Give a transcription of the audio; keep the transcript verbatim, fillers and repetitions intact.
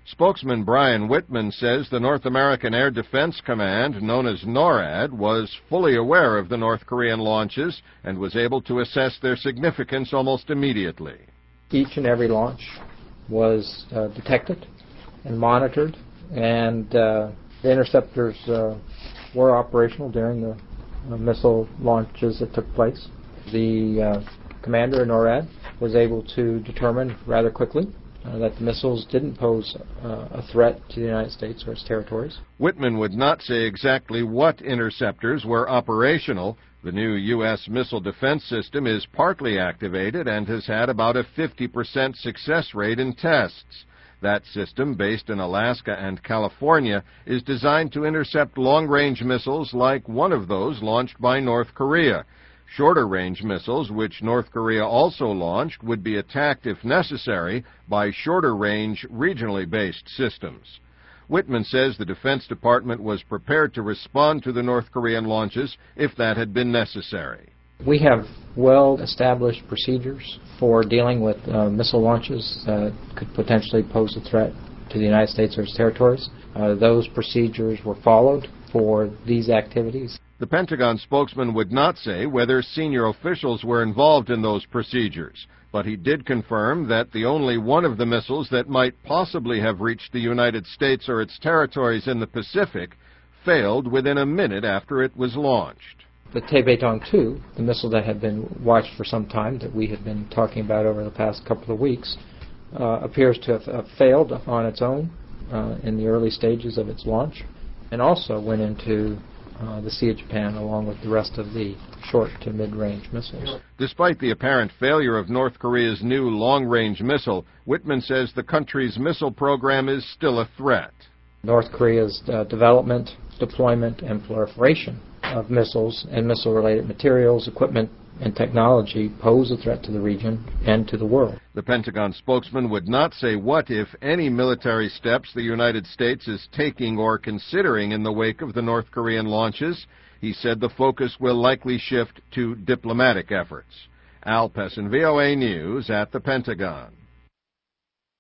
Spokesman Brian Whitman says the North American Air Defense Command, known as NORAD, was fully aware of the North Korean launches and was able to assess their significance almost immediately. Each and every launch was uh, detected and monitored, and uh, the interceptors uh, were operational during the uh, missile launches that took place. The uh, commander of NORAD was able to determine rather quickly Uh, that the missiles didn't pose uh, a threat to the United States or its territories. Whitman would not say exactly what interceptors were operational. The new U S missile defense system is partly activated and has had about a fifty percent success rate in tests. That system, based in Alaska and California, is designed to intercept long-range missiles like one of those launched by North Korea. Shorter-range missiles, which North Korea also launched, would be attacked, if necessary, by shorter-range, regionally based systems. Whitman says the Defense Department was prepared to respond to the North Korean launches if that had been necessary. We have well-established procedures for dealing with uh, missile launches that could potentially pose a threat to the United States or its territories. Uh, those procedures were followed for these activities. The Pentagon spokesman would not say whether senior officials were involved in those procedures, but he did confirm that the only one of the missiles that might possibly have reached the United States or its territories in the Pacific failed within a minute after it was launched. The Taebaetong two, the missile that had been watched for some time, that we had been talking about over the past couple of weeks, uh, appears to have uh, failed on its own uh, in the early stages of its launch, and also went into Uh, the Sea of Japan, along with the rest of the short to mid-range missiles. Despite the apparent failure of North Korea's new long-range missile, Whitman says the country's missile program is still a threat. North Korea's uh, development, deployment, and proliferation of missiles and missile-related materials, equipment, and technology pose a threat to the region and to the world. The Pentagon spokesman would not say what, if any, military steps the United States is taking or considering in the wake of the North Korean launches. He said the focus will likely shift to diplomatic efforts. Al Pessin, V O A News at the Pentagon.